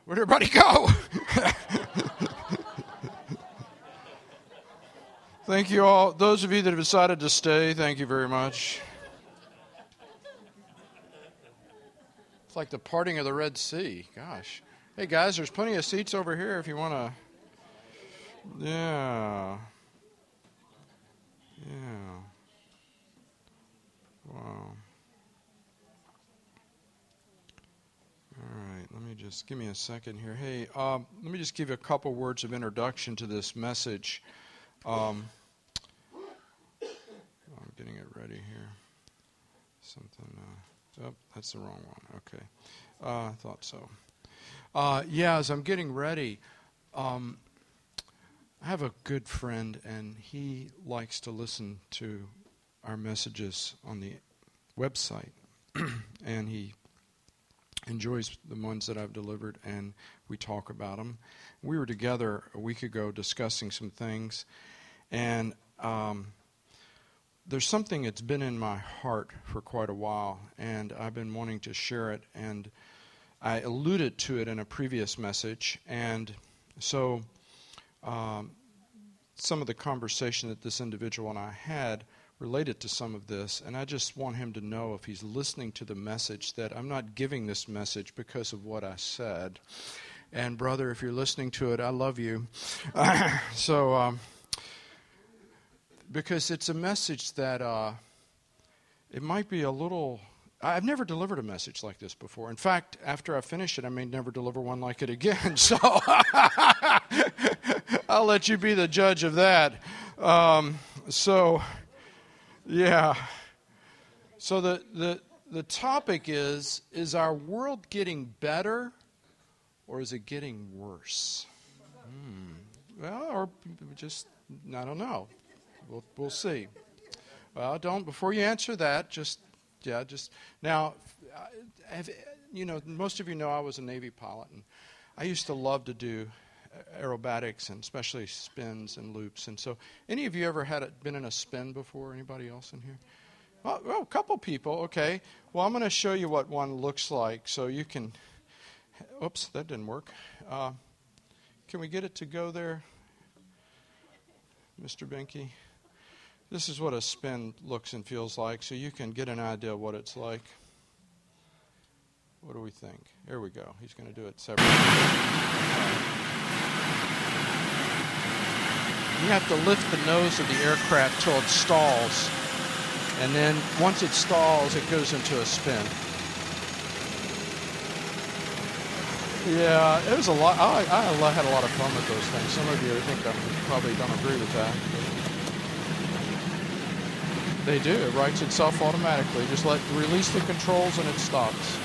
Where'd everybody go? Thank you all. Those of you that have decided to stay, thank you very much. It's like the parting of the Red Sea. Gosh. Hey, guys, there's plenty of seats over here if you want to. Yeah. Yeah. Wow. All right, let me just give me a second here. Hey, let me just give you a couple words of introduction to this message. I'm getting it ready here. Something. That's the wrong one. Okay, I thought so. As I'm getting ready, I have a good friend, and he likes to listen to our messages on the website, and he enjoys the ones that I've delivered, and we talk about them. We were together a week ago discussing some things, and there's something that's been in my heart for quite a while, and I've been wanting to share it, and I alluded to it in a previous message, and so some of the conversation that this individual and I had related to some of this, and I just want him to know, if he's listening to the message, that I'm not giving this message because of what I said. And brother, if you're listening to it, I love you. Because it's a message that it might be a little. I've never delivered a message like this before. In fact, after I finish it, I may never deliver one like it again. So I'll let you be the judge of that. Yeah. So the topic is our world getting better or is it getting worse? Well, or just, I don't know. We'll see. Well, before you answer that, now, most of you know I was a Navy pilot, and I used to love to do aerobatics and especially spins and loops. And so, any of you ever been in a spin before? Anybody else in here? Well, a couple people. Okay. Well, I'm going to show you what one looks like, so you can. Oops, that didn't work. Can we get it to go there, Mr. Binky? This is what a spin looks and feels like, so you can get an idea of what it's like. What do we think? Here we go. He's going to do it separately. You have to lift the nose of the aircraft till it stalls. And then once it stalls, it goes into a spin. Yeah, it was a lot. I had a lot of fun with those things. Some of you think I probably don't agree with that. They do. It writes itself automatically. Just release the controls and it stops.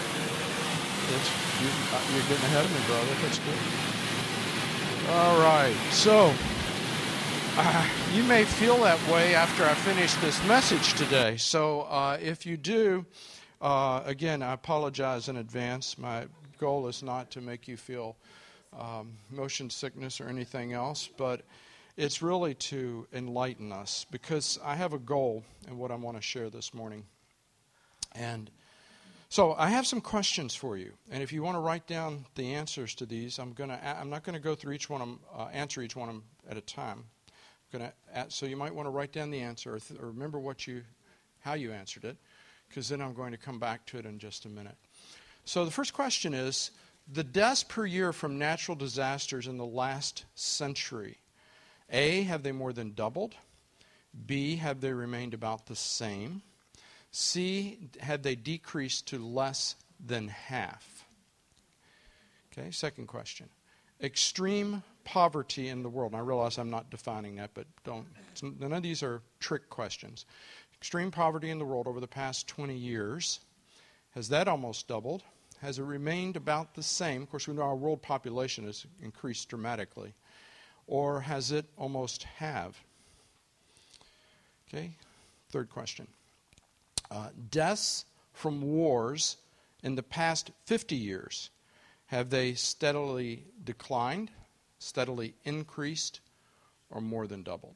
You're getting ahead of me, brother. That's good. All right. So, you may feel that way after I finish this message today. So, if you do, again, I apologize in advance. My goal is not to make you feel motion sickness or anything else, but it's really to enlighten us, because I have a goal in what I want to share this morning. And so I have some questions for you, and if you want to write down the answers to these, I'm not going to go through each one of them, answer each one of them at a time. So you might want to write down the answer or remember how you answered it, because then I'm going to come back to it in just a minute. So the first question is, the deaths per year from natural disasters in the last century. A, have they more than doubled? B, have they remained about the same? C, have they decreased to less than half? Okay, second question. Extreme poverty in the world. And I realize I'm not defining that, but none of these are trick questions. Extreme poverty in the world over the past 20 years. Has that almost doubled? Has it remained about the same? Of course, we know our world population has increased dramatically. Or has it almost halved? Okay, third question. Deaths from wars in the past 50 years, have they steadily declined, steadily increased, or more than doubled?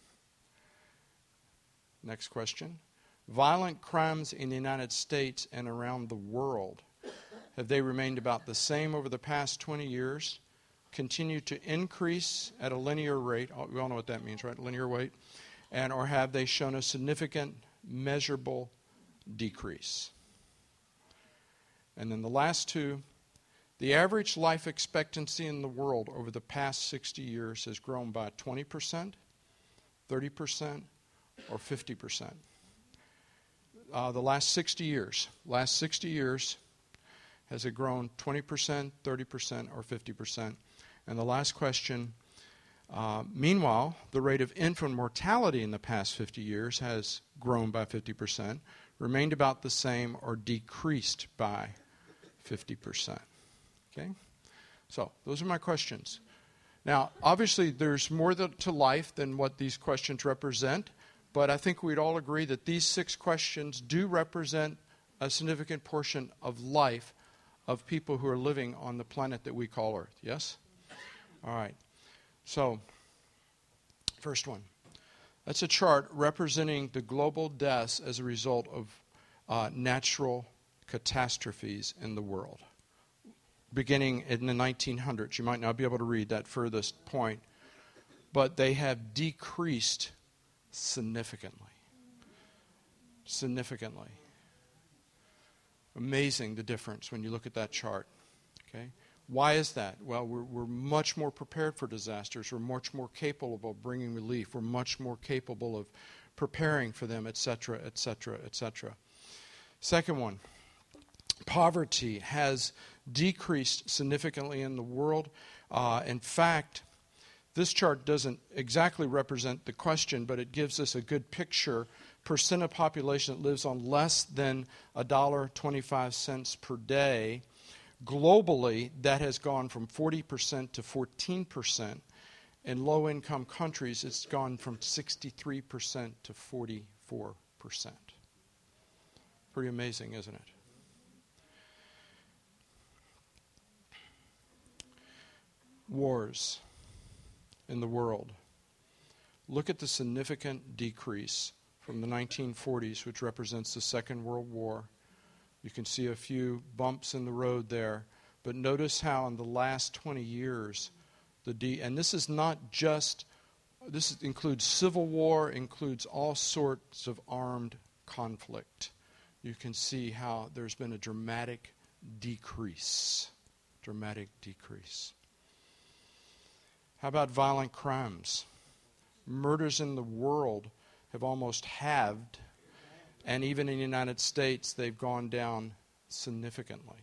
Next question. Violent crimes in the United States and around the world, Have they remained about the same over the past 20 years? Continue to increase at a linear rate? We all know what that means, right? Linear rate. Or have they shown a significant, measurable decrease? And then the last two, the average life expectancy in the world over the past 60 years has grown by 20%, 30%, or 50%. The last 60 years, has it grown 20%, 30%, or 50%? And the last question, meanwhile, the rate of infant mortality in the past 50 years has grown by 50%, remained about the same, or decreased by 50%. Okay? So, those are my questions. Now, obviously, there's more to life than what these questions represent, but I think we'd all agree that these 6 questions do represent a significant portion of life of people who are living on the planet that we call Earth. Yes? All right. So, first one. That's a chart representing the global deaths as a result of natural catastrophes in the world. Beginning in the 1900s. You might not be able to read that furthest point, but they have decreased significantly. Significantly. Amazing the difference when you look at that chart. Okay? Why is that? Well, we're much more prepared for disasters. We're much more capable of bringing relief. We're much more capable of preparing for them, etc., etc., etc. Second one, poverty has decreased significantly in the world. In fact, this chart doesn't exactly represent the question, but it gives us a good picture. Percent of population that lives on less than $1.25 per day. Globally, that has gone from 40% to 14%. In low-income countries, it's gone from 63% to 44%. Pretty amazing, isn't it? Wars in the world. Look at the significant decrease from the 1940s, which represents the Second World War. You can see a few bumps in the road there, but notice how in the last 20 years, and this is not just, this includes civil war, includes all sorts of armed conflict. You can see how there's been a dramatic decrease. Dramatic decrease. How about violent crimes? Murders in the world have almost halved, and even in the United States, they've gone down significantly.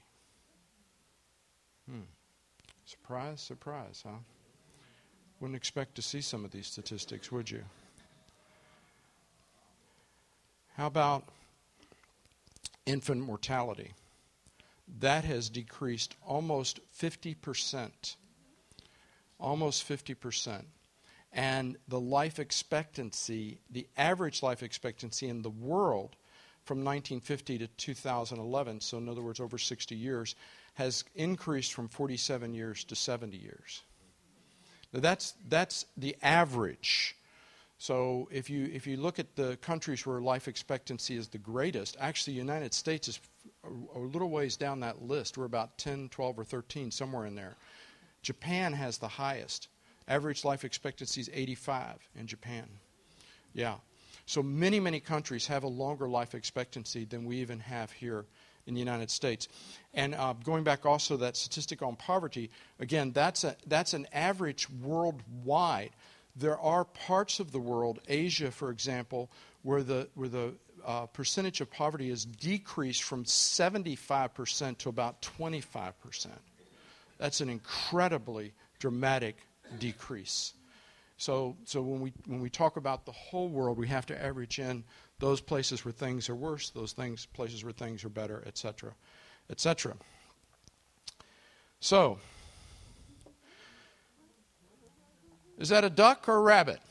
Surprise, surprise, huh? Wouldn't expect to see some of these statistics, would you? How about infant mortality? That has decreased almost 50%. Almost 50%. And the life expectancy, the average life expectancy in the world from 1950 to 2011, so in other words over 60 years, has increased from 47 years to 70 years. Now that's the average. So if you look at the countries where life expectancy is the greatest, actually the United States is a little ways down that list. We're about 10, 12, or 13, somewhere in there. Japan has the highest. Average life expectancy is 85 in Japan. Yeah. So many, many countries have a longer life expectancy than we even have here in the United States. And going back also to that statistic on poverty, again, that's an average worldwide. There are parts of the world, Asia, for example, where the percentage of poverty has decreased from 75% to about 25%. That's an incredibly dramatic decrease. So when we talk about the whole world, we have to average in those places where things are worse, places where things are better, etc., etc. So, is that a duck or a rabbit?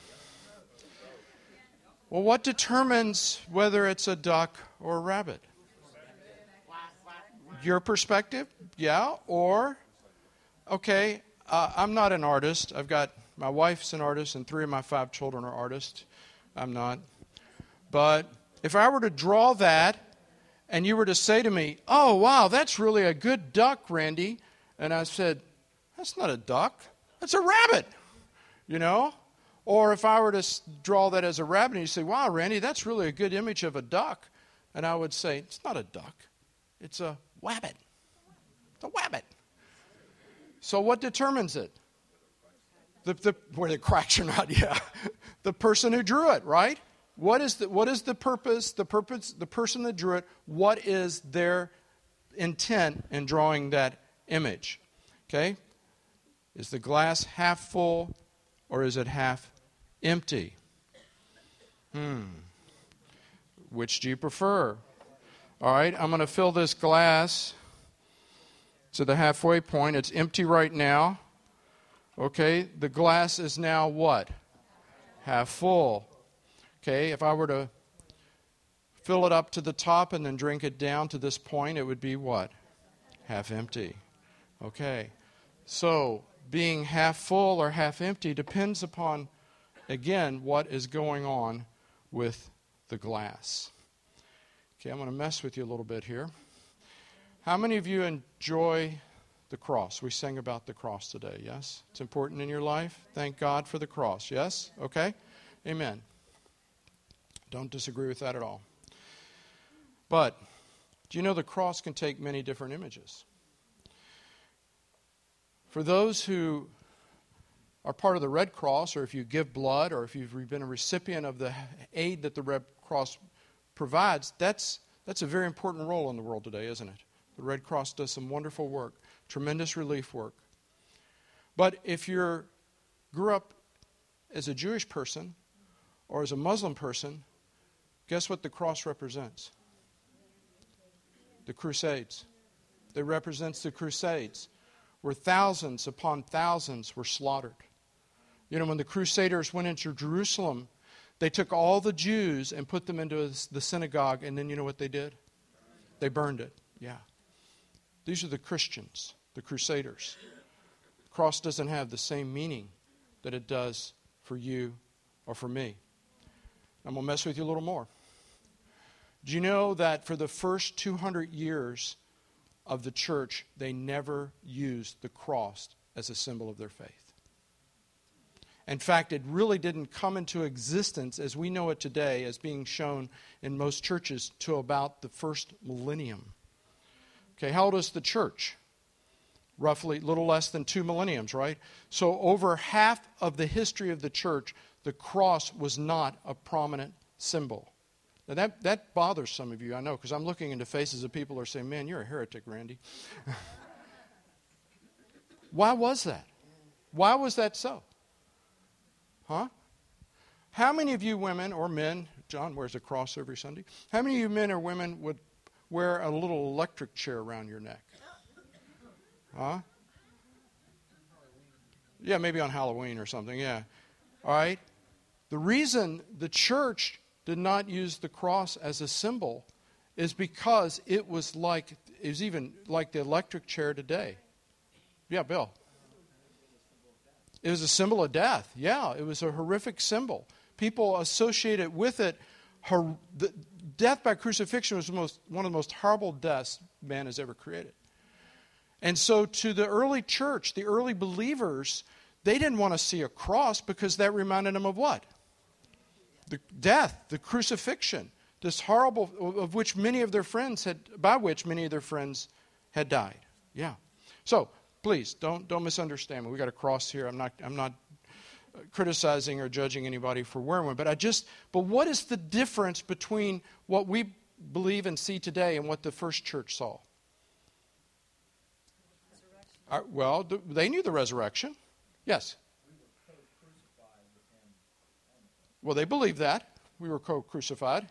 Well, what determines whether it's a duck or a rabbit? Your perspective? Yeah, or... Okay, I'm not an artist. I've got, my wife's an artist and 3 of my 5 children are artists. I'm not. But if I were to draw that and you were to say to me, "Oh, wow, that's really a good duck, Randy," and I said, "That's not a duck. That's a rabbit," you know? Or if I were to draw that as a rabbit, and you say, "Wow, Randy, that's really a good image of a duck," and I would say, "It's not a duck. It's a wabbit. It's a wabbit." So what determines it? Whether it cracks or not, yeah. The person who drew it, right? What is the purpose? The person that drew it, what is their intent in drawing that image? Okay? Is the glass half full or is it half empty? Which do you prefer? All right, I'm going to fill this glass to the halfway point. It's empty right now. Okay, the glass is now what? Half full. Okay, if I were to fill it up to the top and then drink it down to this point, it would be what? Half empty. Okay, so being half full or half empty depends upon, again, what is going on with the glass. Okay, I'm going to mess with you a little bit here. How many of you enjoy the cross? We sang about the cross today, yes? It's important in your life. Thank God for the cross, yes? Okay? Amen. Don't disagree with that at all. But do you know the cross can take many different images? For those who are part of the Red Cross, or if you give blood, or if you've been a recipient of the aid that the Red Cross provides, that's a very important role in the world today, isn't it? The Red Cross does some wonderful work, tremendous relief work. But if you grew up as a Jewish person or as a Muslim person, guess what the cross represents? The Crusades. It represents the Crusades, where thousands upon thousands were slaughtered. You know, when the Crusaders went into Jerusalem, they took all the Jews and put them into the synagogue, and then you know what they did? They burned it. Yeah. These are the Christians, the Crusaders. The cross doesn't have the same meaning that it does for you or for me. I'm going to mess with you a little more. Do you know that for the first 200 years of the church, they never used the cross as a symbol of their faith? In fact, it really didn't come into existence as we know it today, as being shown in most churches, till about the first millennium. Okay, how old is the church? Roughly a little less than 2 millenniums, right? So over half of the history of the church, the cross was not a prominent symbol. Now that bothers some of you, I know, because I'm looking into faces of people who are saying, "Man, you're a heretic, Randy." Why was that? Why was that so? Huh? How many of you women or men, John wears a cross every Sunday, how many of you men or women would wear a little electric chair around your neck? Huh? Yeah, maybe on Halloween or something, yeah. All right? The reason the church did not use the cross as a symbol is because it was even like the electric chair today. Yeah, Bill. It was a symbol of death. Yeah, it was a horrific symbol. People associated with it. Death by crucifixion was one of the most horrible deaths man has ever created. And so to the early church, the early believers, they didn't want to see a cross because that reminded them of what? The death, the crucifixion, this horrible, by which many of their friends had died. Yeah. So please don't misunderstand me. We got a cross here. I'm not criticizing or judging anybody for wearing one, but what is the difference between what we believe and see today and what the first church saw? Well, they knew the resurrection. Yes. Well, they believed that. We were co-crucified.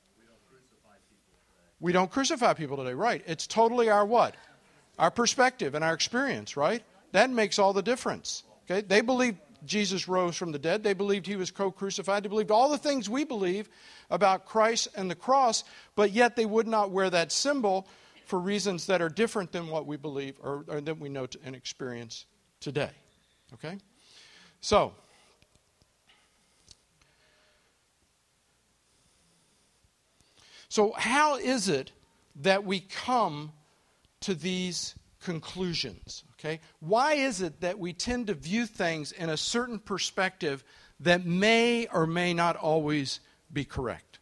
We don't crucify people today, right? It's totally our what? Our perspective and our experience, right? That makes all the difference. Okay? They believed Jesus rose from the dead. They believed he was co-crucified. They believed all the things we believe about Christ and the cross, but yet they would not wear that symbol for reasons that are different than what we believe or that we know and experience today. Okay? So how is it that we come to these conclusions? Okay? Why is it that we tend to view things in a certain perspective that may or may not always be correct?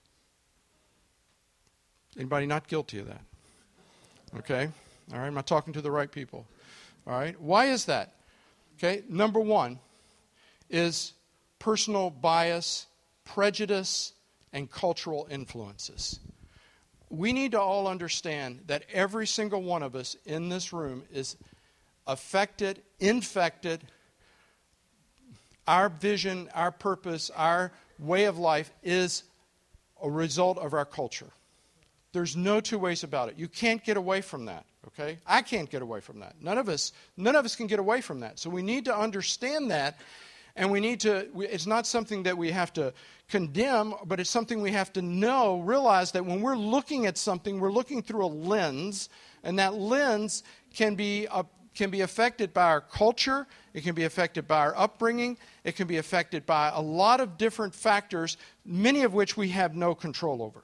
Anybody not guilty of that? Okay? All right, am I talking to the right people? All right, why is that? Okay, number one is personal bias, prejudice, and cultural influences. We need to all understand that every single one of us in this room is affected, infected. Our vision, our purpose, our way of life is a result of our culture. There's no two ways about it. You can't get away from that, okay? I can't get away from that. None of us can get away from that. So we need to understand that, and it's not something that we have to condemn, but it's something we have to realize that when we're looking at something, we're looking through a lens, and that lens can be affected by our culture, it can be affected by our upbringing, it can be affected by a lot of different factors, many of which we have no control over.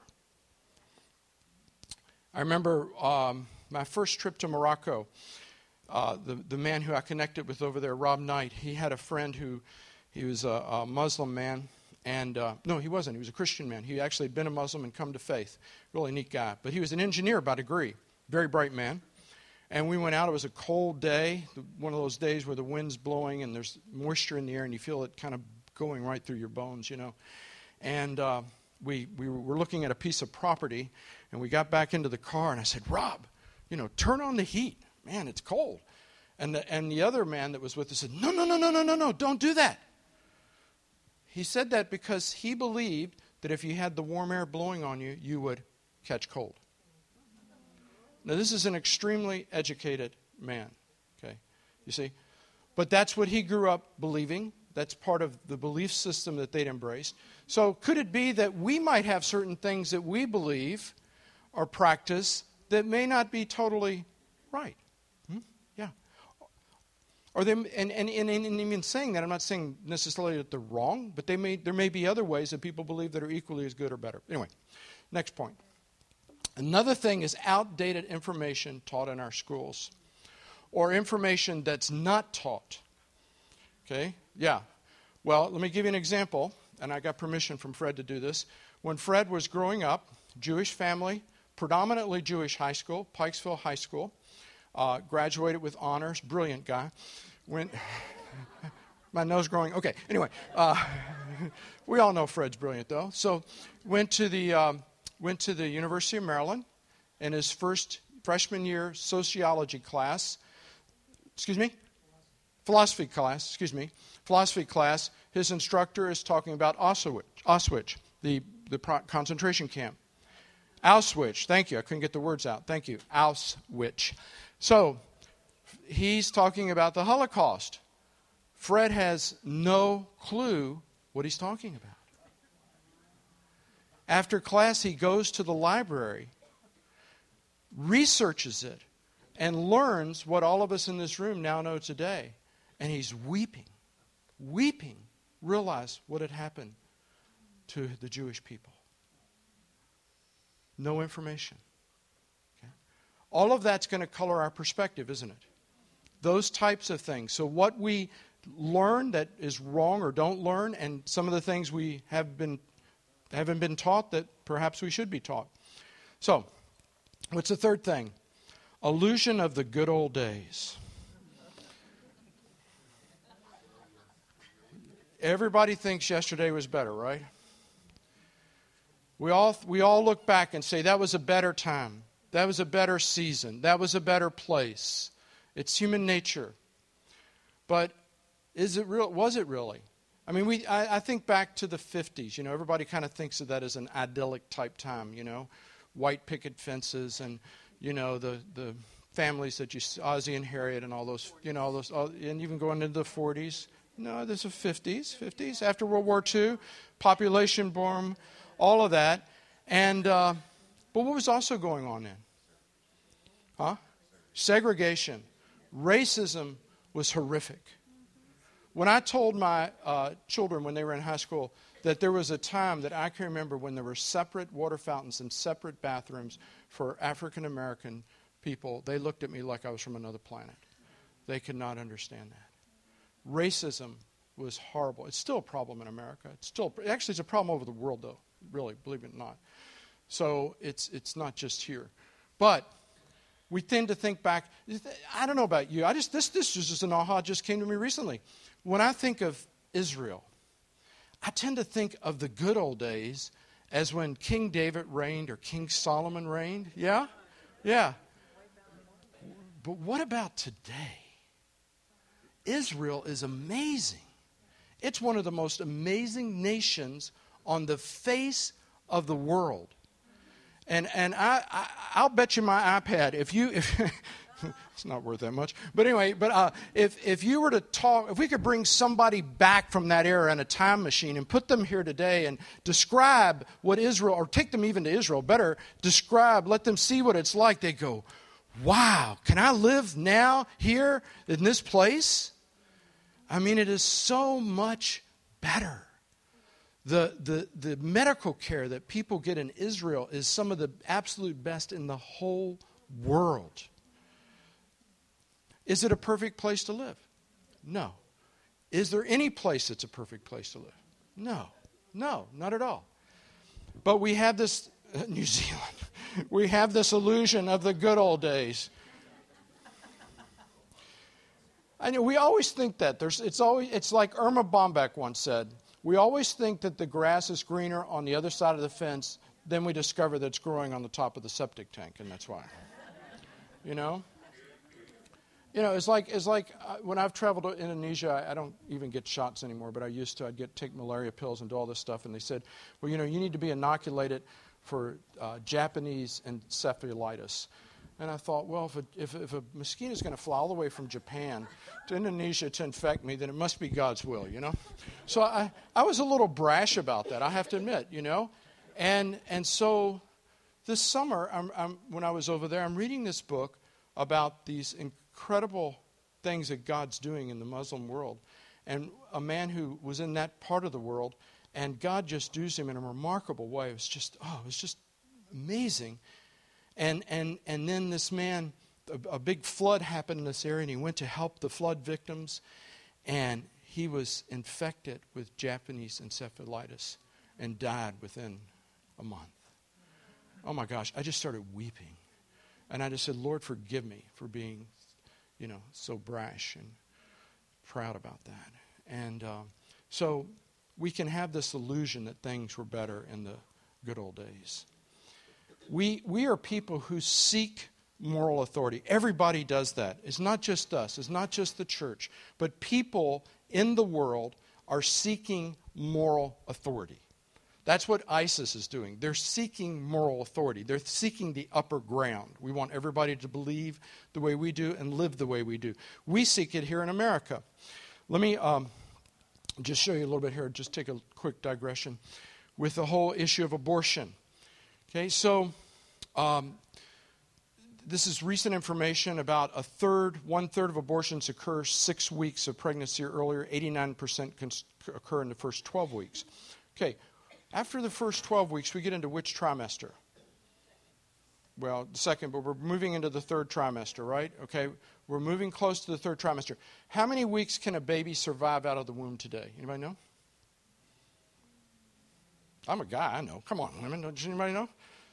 I remember my first trip to Morocco. The man who I connected with over there, Rob Knight, he had a friend he was a Muslim man. And no, he wasn't. He was a Christian man. He actually had been a Muslim and come to faith. Really neat guy. But he was an engineer by degree. Very bright man. And we went out. It was a cold day, one of those days where the wind's blowing and there's moisture in the air and you feel it kind of going right through your bones, you know. And we were looking at a piece of property, and we got back into the car, and I said, Rob, turn on the heat. Man, it's cold. And the other man that was with us said, no, don't do that. He said that because he believed that if you had the warm air blowing on you, you would catch cold. Now, this is an extremely educated man, okay? You see? But that's what he grew up believing. That's part of the belief system that they'd embraced. So could it be that we might have certain things that we believe or practice that may not be totally right? Yeah. Or they, and even saying that, I'm not saying necessarily that they're wrong, but there may be other ways that people believe that are equally as good or better. Anyway, next point. Another thing is outdated information taught in our schools, or information that's not taught. Okay? Yeah. Well, let me give you an example, and I got permission from Fred to do this. When Fred was growing up, Jewish family, predominantly Jewish high school, Pikesville High School, graduated with honors, brilliant guy. My nose growing, okay, anyway. We all know Fred's brilliant, though. So went to the University of Maryland in his first freshman year sociology class. Philosophy class. His instructor is talking about Auschwitz, the concentration camp. Auschwitz, thank you. I couldn't get the words out. Thank you. Auschwitz. So he's talking about the Holocaust. Fred has no clue what he's talking about. After class, he goes to the library, researches it, and learns what all of us in this room now know today. And he's weeping, realize what had happened to the Jewish people. No information. Okay? All of that's going to color our perspective, isn't it? Those types of things. So what we learn that is wrong or don't learn, and some of the things we haven't been taught that perhaps we should be taught. So, what's the third thing? Illusion of the good old days. Everybody thinks yesterday was better, right? We all look back and say that was a better time. That was a better season. That was a better place. It's human nature. But is it real? Was it really? I mean, I think back to the 50s. Everybody kind of thinks of that as an idyllic type time. White picket fences and the families that Ozzie and Harriet and all those. And even going into the 40s. No, there's the 50s after World War II, population boom, all of that. And but what was also going on then? Segregation. Racism was horrific. When I told my children when they were in high school that there was a time that I can remember when there were separate water fountains and separate bathrooms for African American people, they looked at me like I was from another planet. They could not understand that. Racism was horrible. It's still a problem in America. Actually, it's a problem over the world, though, really, believe it or not. So it's not just here. But we tend to think back. I don't know about you. This was just an aha just came to me recently. When I think of Israel, I tend to think of the good old days as when King David reigned or King Solomon reigned. Yeah? Yeah. But what about today? Israel is amazing. It's one of the most amazing nations on the face of the world. And I'll bet you my iPad, if it's not worth that much. But anyway, if you were to talk, if we could bring somebody back from that era in a time machine and put them here today and describe what Israel, or take them even to Israel, better describe, let them see what it's like, they go, wow, can I live now here in this place? I mean, it is so much better. The medical care that people get in Israel is some of the absolute best in the whole world. Is it a perfect place to live? No. Is there any place that's a perfect place to live? No, not at all. But we have this, New Zealand, we have this illusion of the good old days. I know we always think that. It's like Irma Bombeck once said, we always think that the grass is greener on the other side of the fence, then we discover that it's growing on the top of the septic tank, and that's why. You know? It's like when I've traveled to Indonesia, I don't even get shots anymore, but I used to. I'd take malaria pills and do all this stuff, and they said, well, you need to be inoculated for Japanese encephalitis. And I thought, well, if a mosquito is going to fly all the way from Japan to Indonesia to infect me, then it must be God's will, So I was a little brash about that, I have to admit, And so this summer, when I was over there, I'm reading this book about these incredible things that God's doing in the Muslim world. And a man who was in that part of the world, and God just used him in a remarkable way. It was just amazing. And then this man, a big flood happened in this area, and he went to help the flood victims, and he was infected with Japanese encephalitis and died within a month. Oh my gosh, I just started weeping. And I just said, Lord, forgive me for being, so brash and proud about that. And so we can have this illusion that things were better in the good old days. We are people who seek moral authority. Everybody does that. It's not just us. It's not just the church. But people in the world are seeking moral authority. That's what ISIS is doing. They're seeking moral authority. They're seeking the upper ground. We want everybody to believe the way we do and live the way we do. We seek it here in America. Let me just show you a little bit here. Just take a quick digression with the whole issue of abortion. Okay, so this is recent information about one-third of abortions occur 6 weeks of pregnancy or earlier. 89% can occur in the first 12 weeks. Okay, after the first 12 weeks, we get into which trimester? Well, the second, but we're moving into the third trimester, right? Okay, we're moving close to the third trimester. How many weeks can a baby survive out of the womb today? Anybody know? I'm a guy, I know. Come on, women, does anybody know?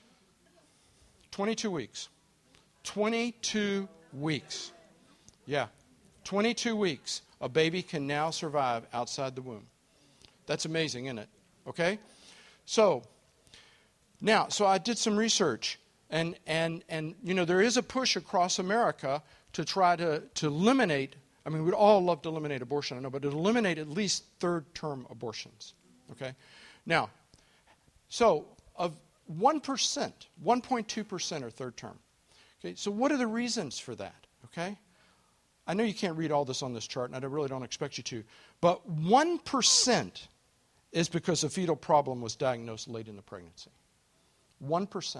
22 weeks. 22 weeks. Yeah, 22 weeks. A baby can now survive outside the womb. That's amazing, isn't it? Okay? So I did some research, and there is a push across America to try to eliminate, we'd all love to eliminate abortion, I know, but to eliminate at least third-term abortions. Okay? Now, so of 1%, 1.2% are third term. Okay, so what are the reasons for that? Okay? I know you can't read all this on this chart, and I really don't expect you to, but 1% is because a fetal problem was diagnosed late in the pregnancy. 1%.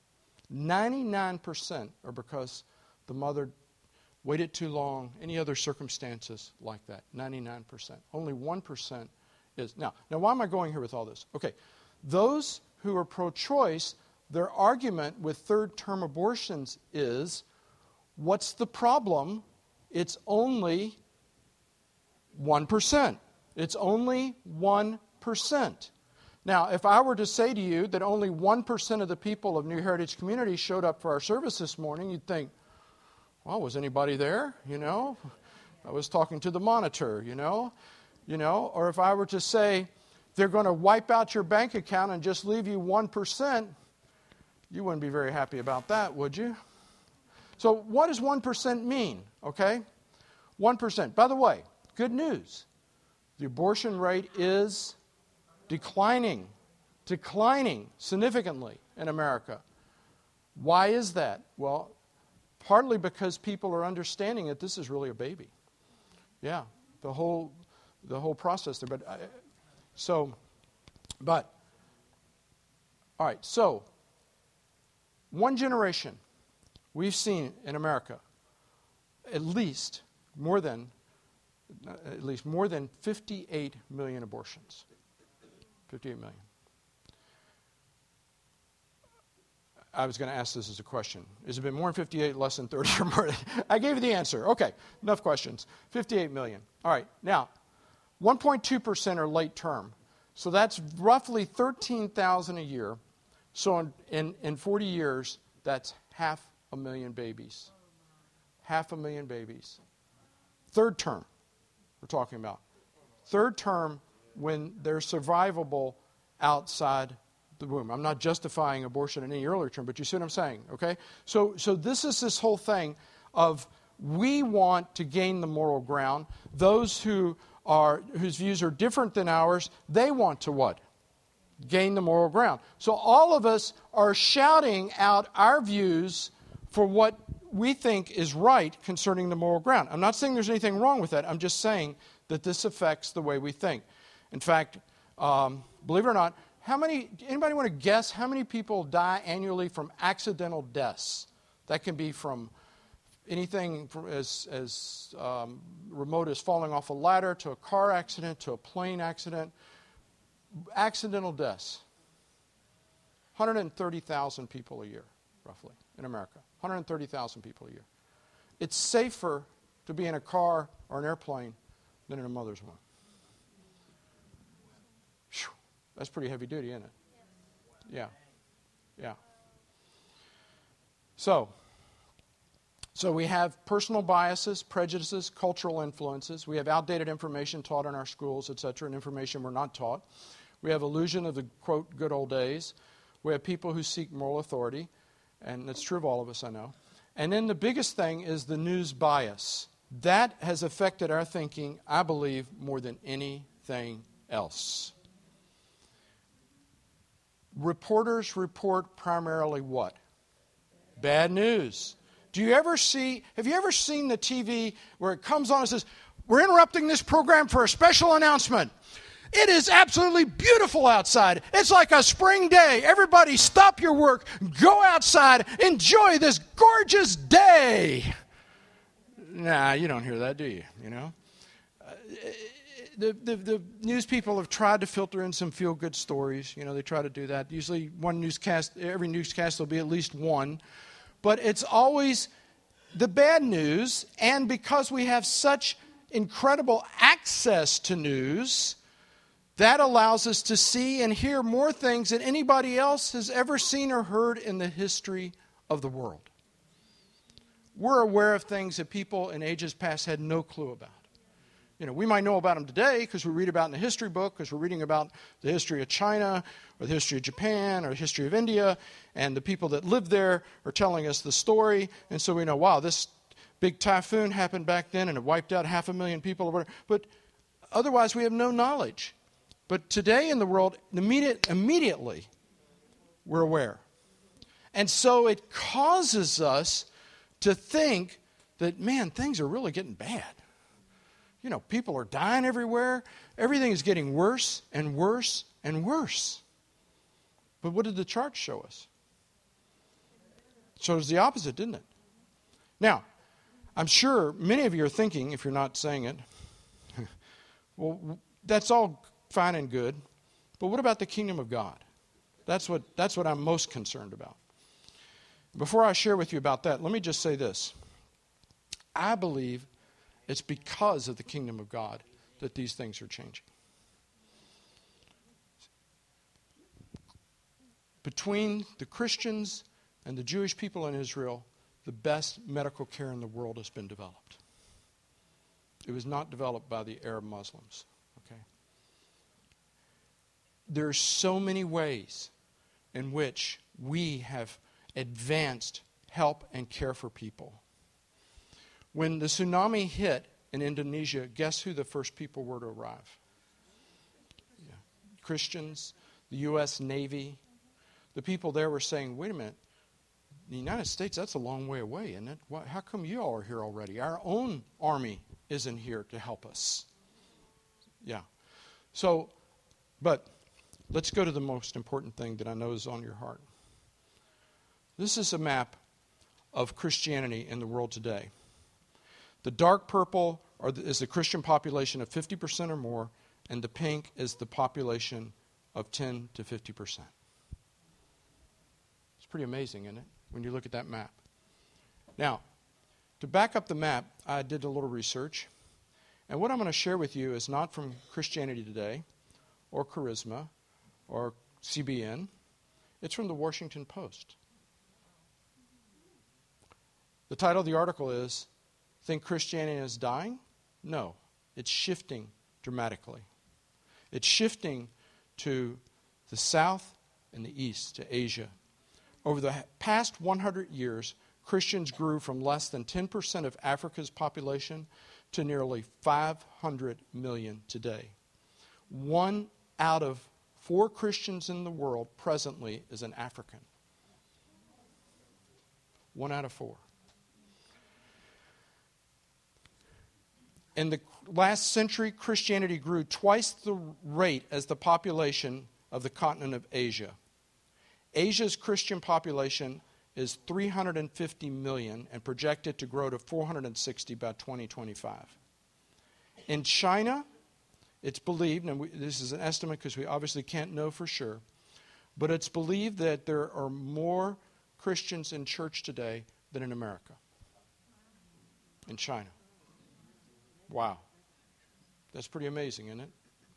99% are because the mother waited too long, any other circumstances like that. 99%. Only 1% is. Now why am I going here with all this? Okay, those who are pro-choice, their argument with third-term abortions is, what's the problem? It's only 1%. It's only 1%. Now, if I were to say to you that only 1% of the people of New Heritage Community showed up for our service this morning, you'd think, well, was anybody there? I was talking to the monitor, Or if I were to say they're going to wipe out your bank account and just leave you 1%, you wouldn't be very happy about that, would you? So what does 1% mean, okay? 1%. By the way, good news. The abortion rate is declining significantly in America. Why is that? Well, partly because people are understanding that this is really a baby. Yeah, the whole process there. All right, so one generation, we've seen in America at least more than 58 million abortions. 58 million. I was going to ask this as a question. Has it been more than 58, less than 30, or more? I gave you the answer. Okay, enough questions. 58 million. All right, now, 1.2% are late term. So that's roughly 13,000 a year. So in 40 years, that's 500,000 babies. 500,000 babies. Third term, we're talking about. Third term when they're survivable outside the womb. I'm not justifying abortion in any earlier term, but you see what I'm saying, okay? So this is this whole thing of we want to gain the moral ground. Those whose views are different than ours, they want to what? Gain the moral ground. So all of us are shouting out our views for what we think is right concerning the moral ground. I'm not saying there's anything wrong with that. I'm just saying that this affects the way we think. In fact, believe it or not, anybody want to guess how many people die annually from accidental deaths? That can be from anything as remote as falling off a ladder to a car accident to a plane accident. Accidental deaths. 130,000 people a year, roughly, in America. 130,000 people a year. It's safer to be in a car or an airplane than in a mother's womb. Whew. That's pretty heavy duty, isn't it? Yeah. So we have personal biases, prejudices, cultural influences. We have outdated information taught in our schools, etc., and information we're not taught. We have illusion of the, quote, good old days. We have people who seek moral authority, and that's true of all of us, I know. And then the biggest thing is the news bias. That has affected our thinking, I believe, more than anything else. Reporters report primarily what? Bad news. Have you ever seen the TV where it comes on and says, we're interrupting this program for a special announcement. It is absolutely beautiful outside. It's like a spring day. Everybody stop your work, go outside, enjoy this gorgeous day. Nah, you don't hear that, do you? The news people have tried to filter in some feel-good stories. They try to do that. Usually every newscast there'll be at least one. But it's always the bad news, and because we have such incredible access to news, that allows us to see and hear more things than anybody else has ever seen or heard in the history of the world. We're aware of things that people in ages past had no clue about. We might know about them today because we read about in the history book, because we're reading about the history of China or the history of Japan or the history of India, and the people that lived there are telling us the story, and so we know, wow, this big typhoon happened back then and it wiped out 500,000 people. Or whatever. But otherwise we have no knowledge. But today in the world, immediately we're aware. And so it causes us to think that, man, things are really getting bad. People are dying everywhere. Everything is getting worse and worse and worse. But what did the chart show us? It shows the opposite, didn't it? Now, I'm sure many of you are thinking, if you're not saying it, well, that's all fine and good, but what about the kingdom of God? That's what I'm most concerned about. Before I share with you about that, let me just say this. I believe it's because of the kingdom of God that these things are changing. Between the Christians and the Jewish people in Israel, the best medical care in the world has been developed. It was not developed by the Arab Muslims. Okay? There are so many ways in which we have advanced help and care for people. When the tsunami hit in Indonesia, guess who the first people were to arrive? Yeah. Christians, the U.S. Navy. The people there were saying, wait a minute, the United States, that's a long way away, isn't it? How come you all are here already? Our own army isn't here to help us. Yeah. So, but let's go to the most important thing that I know is on your heart. This is a map of Christianity in the world today. The dark purple is the Christian population of 50% or more, and the pink is the population of 10 to 50%. It's pretty amazing, isn't it, when you look at that map? Now, to back up the map, I did a little research, and what I'm going to share with you is not from Christianity Today or Charisma or CBN. It's from the Washington Post. The title of the article is, Think Christianity is Dying? No, it's shifting dramatically. It's shifting to the south and the east, to Asia. Over the past 100 years, Christians grew from less than 10% of Africa's population to nearly 500 million today. 1 out of 4 Christians in the world presently is an African. 1 out of 4. In the last century, Christianity grew twice the rate as the population of the continent of Asia. Asia's Christian population is 350 million and projected to grow to 460 by 2025. In China, it's believed, and this is an estimate because we obviously can't know for sure, but it's believed that there are more Christians in church today than in America. In China. Wow. That's pretty amazing, isn't it?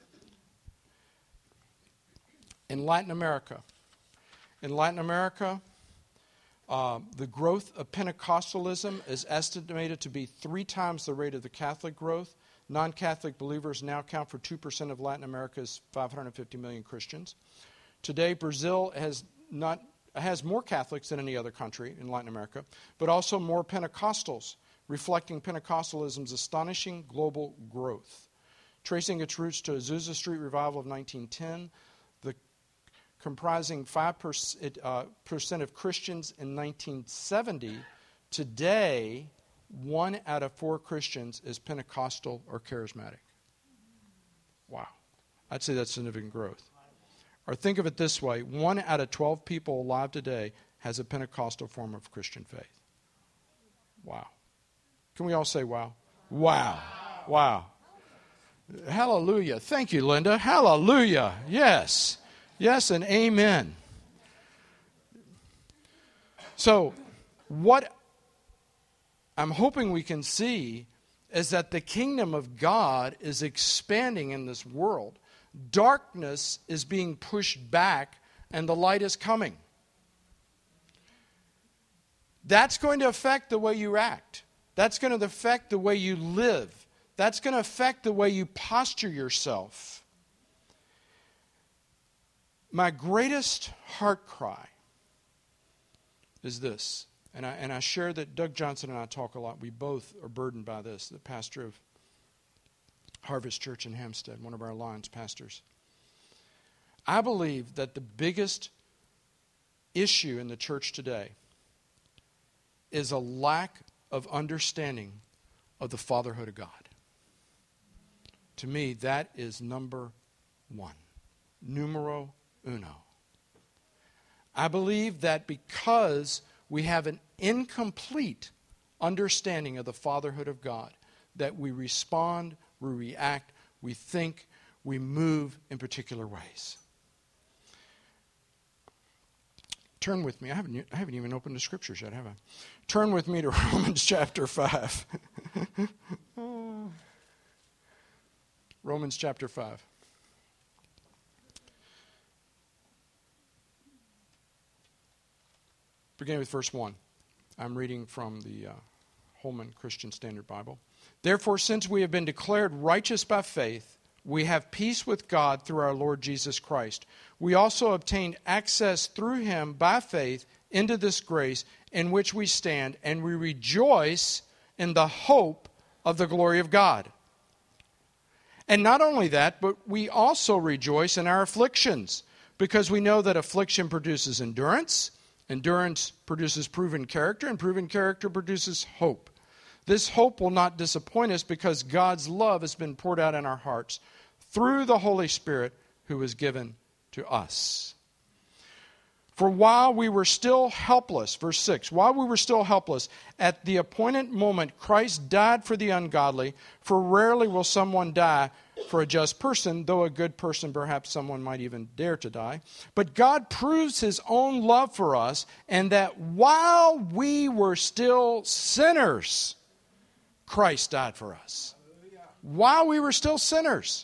In Latin America, the growth of Pentecostalism is estimated to be 3 times the rate of the Catholic growth. Non-Catholic believers now count for 2% of Latin America's 550 million Christians. Today, Brazil has more Catholics than any other country in Latin America, but also more Pentecostals, reflecting Pentecostalism's astonishing global growth. Tracing its roots to Azusa Street Revival of 1910, comprising 5% of Christians in 1970, today 1 out of 4 Christians is Pentecostal or charismatic. Wow. I'd say that's significant growth. Or think of it this way, 1 out of 12 people alive today has a Pentecostal form of Christian faith. Wow. Can we all say wow? Wow. Wow. Hallelujah. Thank you, Linda. Hallelujah. Yes. Yes and amen. So, what I'm hoping we can see is that the kingdom of God is expanding in this world. Darkness is being pushed back and the light is coming. That's going to affect the way you act. That's going to affect the way you live. That's going to affect the way you posture yourself. My greatest heart cry is this, and I share that Doug Johnson and I talk a lot. We both are burdened by this, the pastor of Harvest Church in Hampstead, one of our Alliance pastors. I believe that the biggest issue in the church today is a lack of understanding of the fatherhood of God. To me, that is number 1. Numero uno. I believe that because we have an incomplete understanding of the fatherhood of God, that we respond, we react, we think, we move in particular ways. Turn with me. I haven't even opened the scriptures yet, have I? Turn with me to Romans chapter 5. Romans chapter 5. Beginning with verse 1. I'm reading from the Holman Christian Standard Bible. Therefore, since we have been declared righteous by faith, we have peace with God through our Lord Jesus Christ. We also obtained access through him by faith into this grace in which we stand, and we rejoice in the hope of the glory of God. And not only that, but we also rejoice in our afflictions, because we know that affliction produces endurance, endurance produces proven character, and proven character produces hope. This hope will not disappoint us because God's love has been poured out in our hearts through the Holy Spirit who was given to us. For while we were still helpless, verse 6, while we were still helpless, at the appointed moment Christ died for the ungodly, for rarely will someone die for a just person, though a good person perhaps someone might even dare to die. But God proves his own love for us, and that while we were still sinners, Christ died for us. While we were still sinners.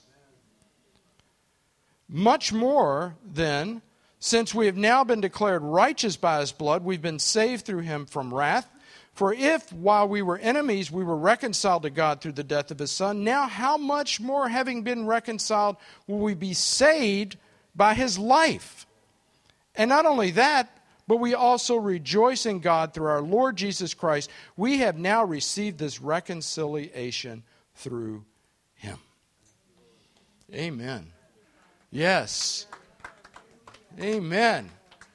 Much more, then, since we have now been declared righteous by his blood, we've been saved through him from wrath. For if, while we were enemies, we were reconciled to God through the death of his Son, now how much more, having been reconciled, will we be saved by his life? And not only that, but we also rejoice in God through our Lord Jesus Christ. We have now received this reconciliation through him. Amen. Yes. Amen.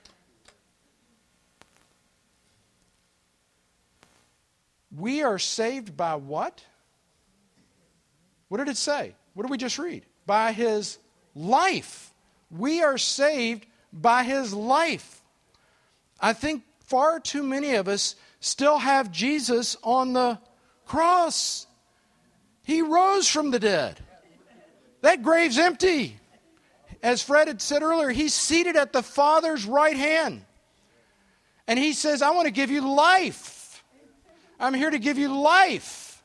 We are saved by what? What did it say? What did we just read? By his life. We are saved by his life. I think far too many of us still have Jesus on the cross. He rose from the dead. That grave's empty. As Fred had said earlier, he's seated at the Father's right hand. And he says, I want to give you life. I'm here to give you life.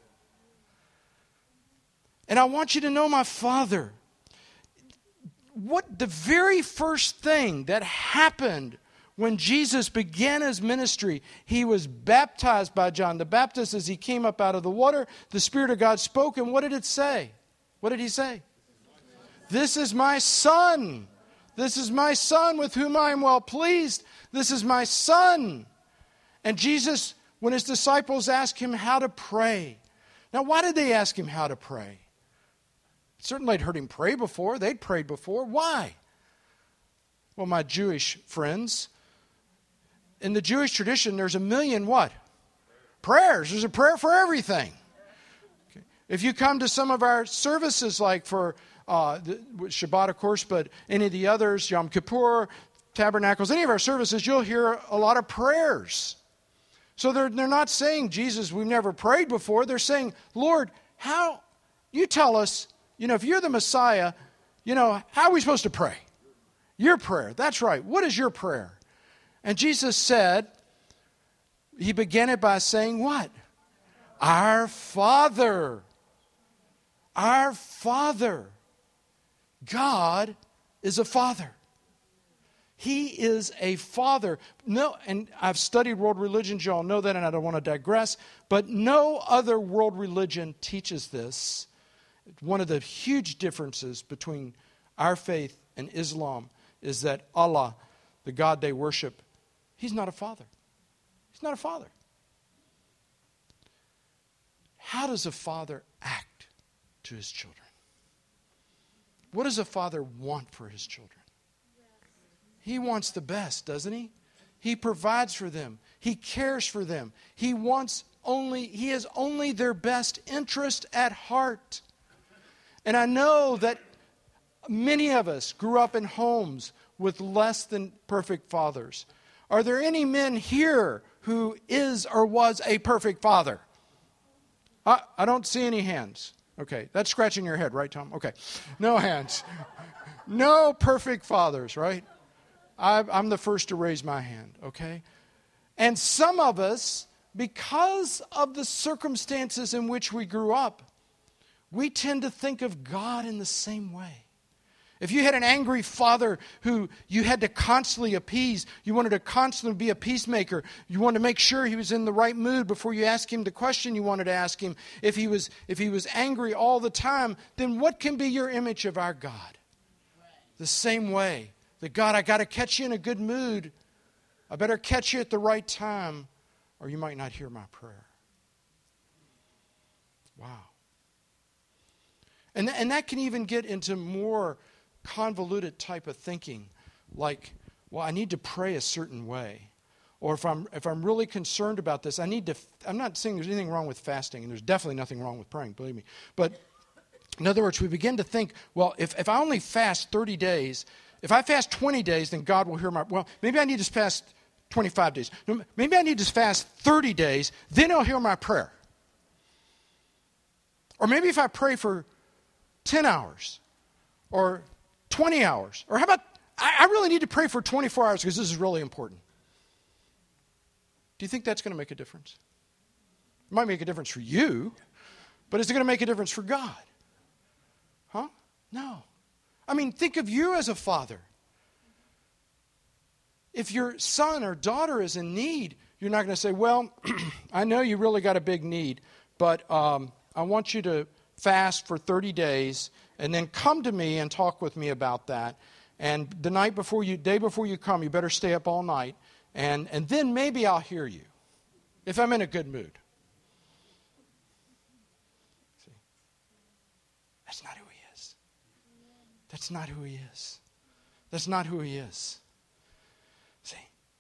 And I want you to know my Father. What the very first thing that happened when Jesus began his ministry, he was baptized by John the Baptist. As he came up out of the water, the Spirit of God spoke. And what did it say? What did he say? This is my Son. This is my Son with whom I am well pleased. This is my Son. And Jesus, when his disciples asked him how to pray. Now, why did they ask him how to pray? Certainly they'd heard him pray before. They'd prayed before. Why? Well, my Jewish friends, in the Jewish tradition, there's a million what? Prayers. There's a prayer for everything. Okay. If you come to some of our services, like for Shabbat, of course, but any of the others, Yom Kippur, Tabernacles, any of our services, you'll hear a lot of prayers. So they're not saying, Jesus, we've never prayed before. They're saying, Lord, how, you tell us, if you're the Messiah, how are we supposed to pray? Your prayer. That's right. What is your prayer? And Jesus said, he began it by saying what? Our Father. Our Father. God is a Father. He is a Father. No, and I've studied world religions, you all know that, and I don't want to digress, but no other world religion teaches this. One of the huge differences between our faith and Islam is that Allah, the God they worship, he's not a father. He's not a father. How does a father act to his children? What does a father want for his children? He wants the best, doesn't he? He provides for them. He cares for them. He has only their best interest at heart. And I know that many of us grew up in homes with less than perfect fathers. Are there any men here who is or was a perfect father? I don't see any hands. Okay, that's scratching your head, right, Tom? Okay, no hands. No perfect fathers, right? I'm the first to raise my hand, okay? And some of us, because of the circumstances in which we grew up, we tend to think of God in the same way. If you had an angry father who you had to constantly appease, you wanted to constantly be a peacemaker, you wanted to make sure he was in the right mood before you asked him the question you wanted to ask him. If he was angry all the time, then what can be your image of our God? The same way that, God, I got to catch you in a good mood. I better catch you at the right time, or you might not hear my prayer. Wow. And that can even get into more convoluted type of thinking, like, well, I need to pray a certain way, or if I'm really concerned about this, I'm not saying there's anything wrong with fasting, and there's definitely nothing wrong with praying, believe me. But in other words, we begin to think, well, if I only fast 30 days, if I fast 20 days, then God will hear my. Well, maybe I need to fast 25 days. Maybe I need to fast 30 days, then He'll hear my prayer. Or maybe if I pray for 10 hours, or 20 hours. Or how about, I really need to pray for 24 hours because this is really important. Do you think that's going to make a difference? It might make a difference for you, but is it going to make a difference for God? Huh? No. I mean, think of you as a father. If your son or daughter is in need, you're not going to say, well, I know you really got a big need, but I want you to fast for 30 days and then come to me and talk with me about that. And the day before you come, you better stay up all night. And then maybe I'll hear you if I'm in a good mood. See? That's not who He is. That's not who He is. That's not who He is. See?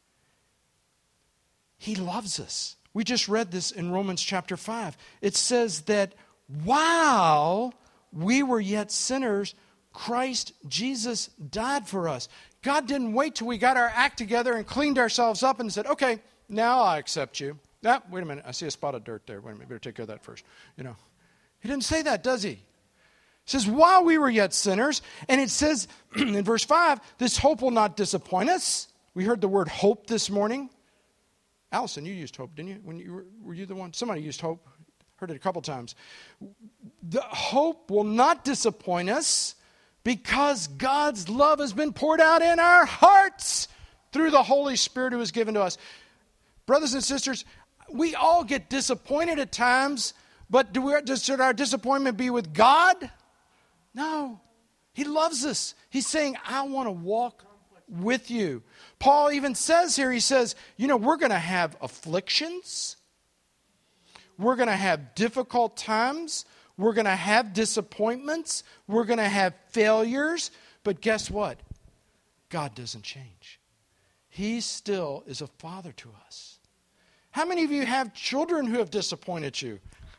He loves us. We just read this in Romans chapter 5. It says that while we were yet sinners, Christ Jesus died for us. God didn't wait till we got our act together and cleaned ourselves up and said, okay, now I accept you. Wait a minute, I see a spot of dirt there. Wait a minute, better take care of that first. He didn't say that, does He? He says, while we were yet sinners, and it says in verse 5, this hope will not disappoint us. We heard the word hope this morning. Allison, you used hope, didn't you? Were you the one? Somebody used hope. Heard it a couple times. The hope will not disappoint us because God's love has been poured out in our hearts through the Holy Spirit who is given to us. Brothers and sisters, we all get disappointed at times, but should our disappointment be with God? No. He loves us. He's saying, I want to walk with you. Paul even says here, he says, we're going to have afflictions. We're going to have difficult times. We're going to have disappointments. We're going to have failures. But guess what? God doesn't change. He still is a father to us. How many of you have children who have disappointed you?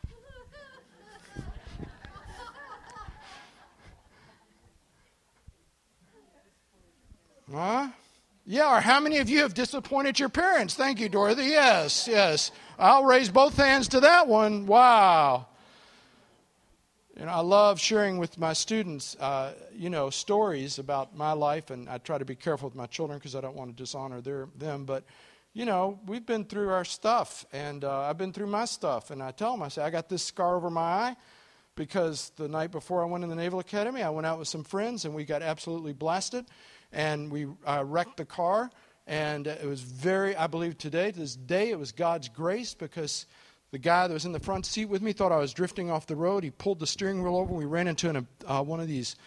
Huh? Yeah, or how many of you have disappointed your parents? Thank you, Dorothy. Yes. I'll raise both hands to that one. Wow. I love sharing with my students, stories about my life, and I try to be careful with my children because I don't want to dishonor them. But, we've been through our stuff, and I've been through my stuff. And I tell them, I say, I got this scar over my eye because the night before I went in the Naval Academy, I went out with some friends, and we got absolutely blasted. And we wrecked the car, and it was I believe to this day, it was God's grace because the guy that was in the front seat with me thought I was drifting off the road. He pulled the steering wheel over, and we ran into one of these,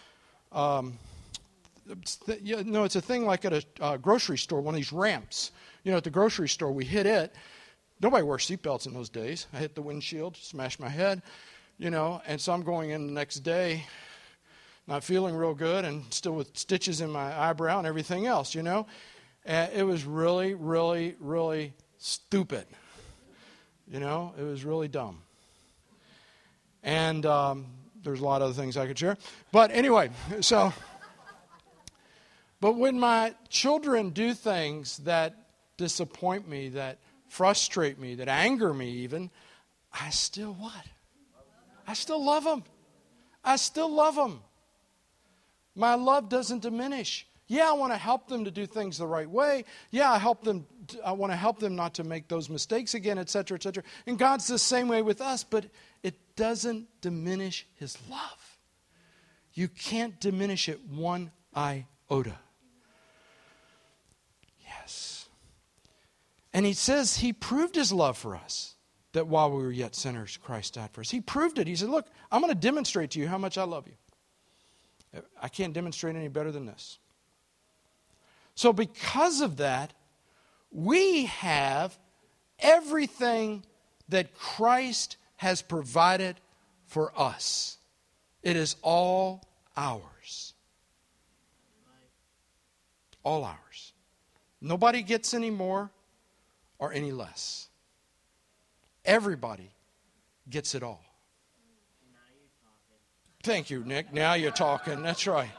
it's a thing like at a grocery store, one of these ramps. At the grocery store, we hit it. Nobody wore seatbelts in those days. I hit the windshield, smashed my head, and so I'm going in the next day, not feeling real good, and still with stitches in my eyebrow and everything else, And it was really, really, really stupid. It was really dumb. And there's a lot of other things I could share. But anyway, but when my children do things that disappoint me, that frustrate me, that anger me even, I still what? I still love them. I still love them. My love doesn't diminish. Yeah, I want to help them to do things the right way. Yeah, I want to help them not to make those mistakes again, etc., etc. And God's the same way with us, but it doesn't diminish his love. You can't diminish it one iota. Yes. And he says he proved his love for us, that while we were yet sinners, Christ died for us. He proved it. He said, look, I'm going to demonstrate to you how much I love you. I can't demonstrate any better than this. So because of that, we have everything that Christ has provided for us. It is all ours. All ours. Nobody gets any more or any less. Everybody gets it all. Thank you, Nick. Now you're talking. That's right.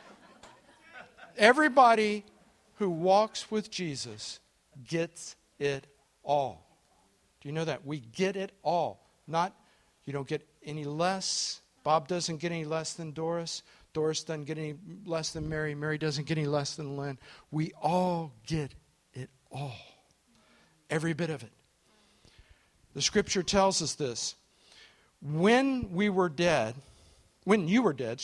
Everybody who walks with Jesus gets it all. Do you know that? We get it all. Not, you don't get any less. Bob doesn't get any less than Doris. Doris doesn't get any less than Mary. Mary doesn't get any less than Lynn. We all get it all. Every bit of it. The scripture tells us this. When you were dead, when you were dead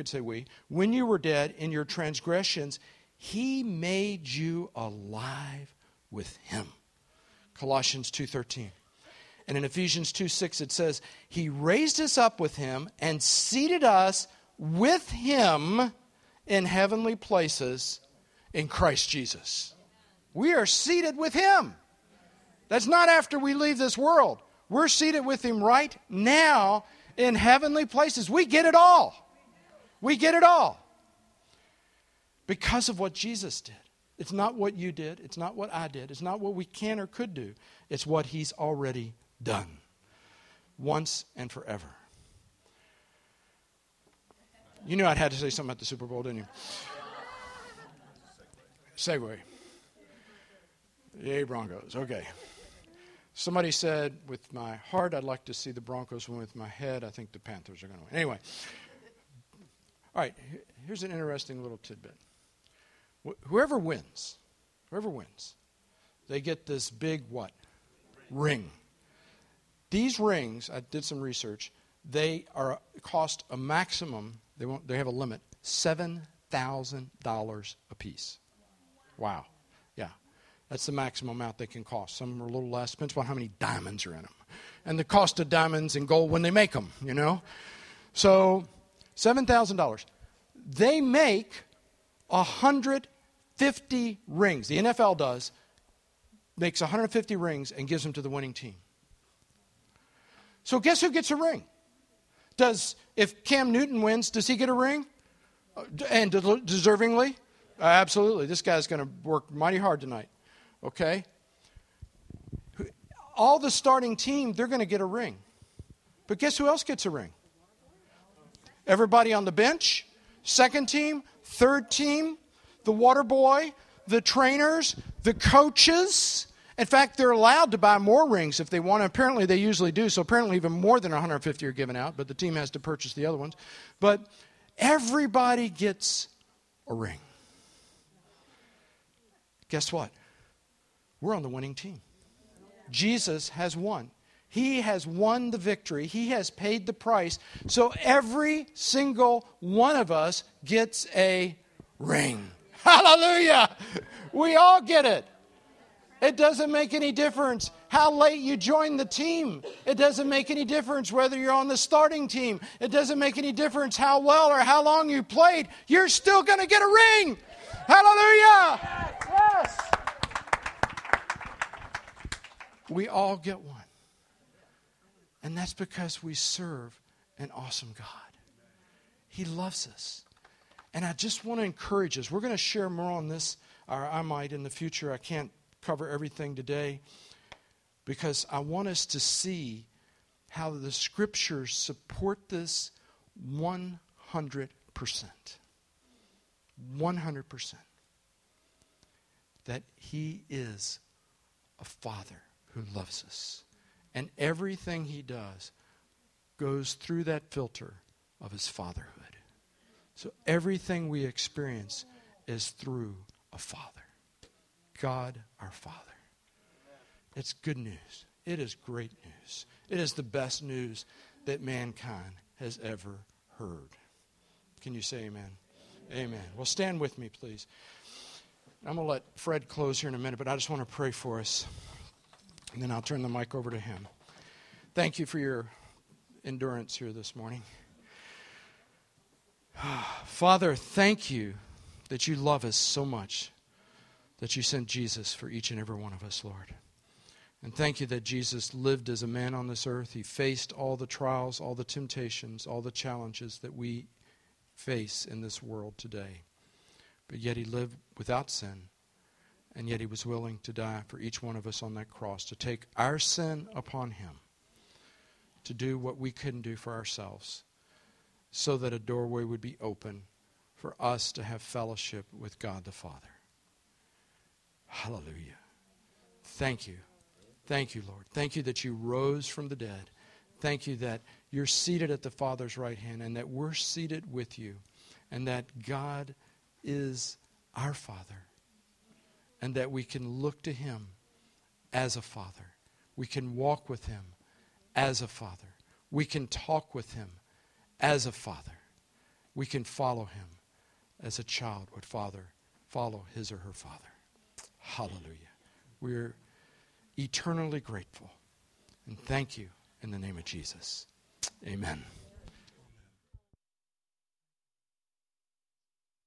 in your transgressions, he made you alive with him. Colossians 2:13. And in Ephesians 2:6 it says, he raised us up with him and seated us with him in heavenly places in Christ Jesus. We are seated with him. That's not after we leave this world. We're seated with him right now in heavenly places. We get it all. We get it all. Because of what Jesus did. It's not what you did. It's not what I did. It's not what we can or could do. It's what he's already done. Once and forever. You knew I'd had to say something about the Super Bowl, didn't you? Segue. Yay, Broncos. Okay. Somebody said, with my heart, I'd like to see the Broncos win. With my head, I think the Panthers are going to win. Anyway. All right. Here's an interesting little tidbit. Whoever wins, they get this big what? Ring. These rings, I did some research, they cost a maximum, they have a limit, $7,000 a piece. Wow. Yeah. That's the maximum amount they can cost. Some are a little less. Depends on how many diamonds are in them. And the cost of diamonds and gold when they make them, you know. So, $7,000. They make 150 rings. The NFL makes 150 rings and gives them to the winning team. So guess who gets a ring? If Cam Newton wins, does he get a ring? And deservingly? Absolutely. This guy's going to work mighty hard tonight. Okay? All the starting team, they're going to get a ring. But guess who else gets a ring? Everybody on the bench, second team, third team, the water boy, the trainers, the coaches. In fact, they're allowed to buy more rings if they want. Apparently, they usually do. So apparently, even more than 150 are given out. But the team has to purchase the other ones. But everybody gets a ring. Guess what? We're on the winning team. Jesus has won. He has won the victory. He has paid the price. So every single one of us gets a ring. Hallelujah! We all get it. It doesn't make any difference how late you join the team. It doesn't make any difference whether you're on the starting team. It doesn't make any difference how well or how long you played. You're still going to get a ring. Hallelujah! Yes! We all get one. And that's because we serve an awesome God. He loves us. And I just want to encourage us. We're going to share more on this, or I might in the future. I can't cover everything today because I want us to see how the scriptures support this 100%. 100%. That he is a father who loves us. And everything he does goes through that filter of his fatherhood. So everything we experience is through a Father. God our Father. It's good news. It is great news. It is the best news that mankind has ever heard. Can you say amen? Amen. Well, stand with me, please. I'm going to let Fred close here in a minute, but I just want to pray for us. And then I'll turn the mic over to him. Thank you for your endurance here this morning. Father, thank you that you love us so much that you sent Jesus for each and every one of us, Lord. And thank you that Jesus lived as a man on this earth. He faced all the trials, all the temptations, all the challenges that we face in this world today. But yet he lived without sin. And yet he was willing to die for each one of us on that cross, to take our sin upon him, to do what we couldn't do for ourselves, so that a doorway would be open for us to have fellowship with God the Father. Hallelujah. Thank you. Thank you, Lord. Thank you that you rose from the dead. Thank you that you're seated at the Father's right hand and that we're seated with you and that God is our Father and that we can look to him as a Father. We can walk with him as a Father. We can talk with him as a Father. We can follow him as a child would follow his or her father. Hallelujah. We're eternally grateful. And thank you in the name of Jesus. Amen.